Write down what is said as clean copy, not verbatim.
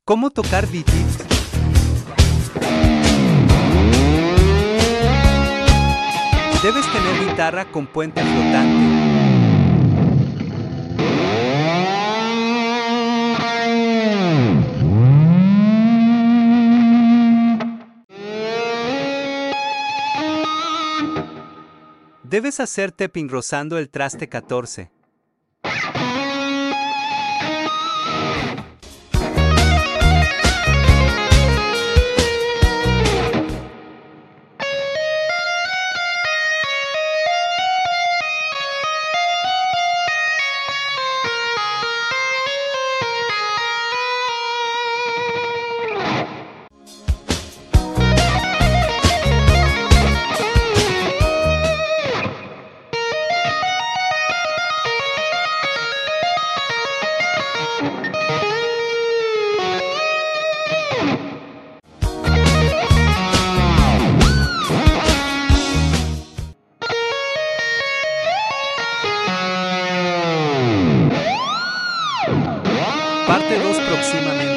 ¿Cómo tocar Digit? Debes tener guitarra con puente flotante. Debes hacer tapping rozando el traste 14. Parte 2 próximamente.